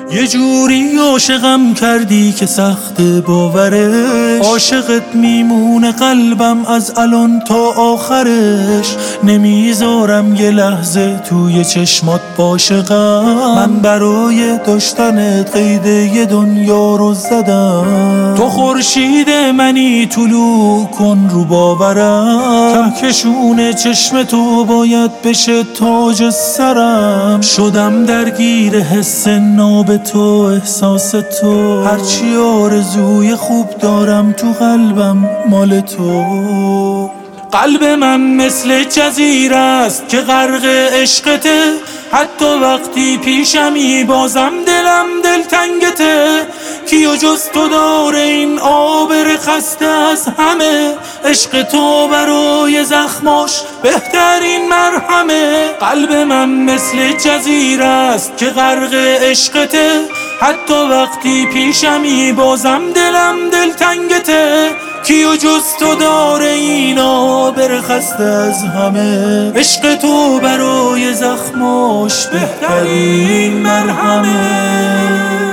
یه جوری عاشقم کردی که سخت باورش، عاشقت میمونه قلبم از الان تا آخرش. نمیذارم یه لحظه توی چشمات باشه غم، من برای داشتنت قید یه دنیا رو زدم. تو خورشید منی طلوع کن رو باورم، کهکشون چشم تو باید بشه تاج سرم. شدم درگیر حس ناب تو، احساس تو، هرچی آرزوی خوب دارم تو قلبم مال تو. قلب من مثل جزیره است که غرق عشقته، حتی وقتی پیشمی بازم دلم دلتنگته. کیو جز تو داره این آبر خسته از همه، عشق تو برای زخماش بهترین مرهمه. قلب من مثل جزیره است که غرق عشقته، حتی وقتی پیشمی بازم دلم دلتنگته. کیو جز تو داره این آبر خسته از همه، عشق تو برای زخماش بهترین مرهمه.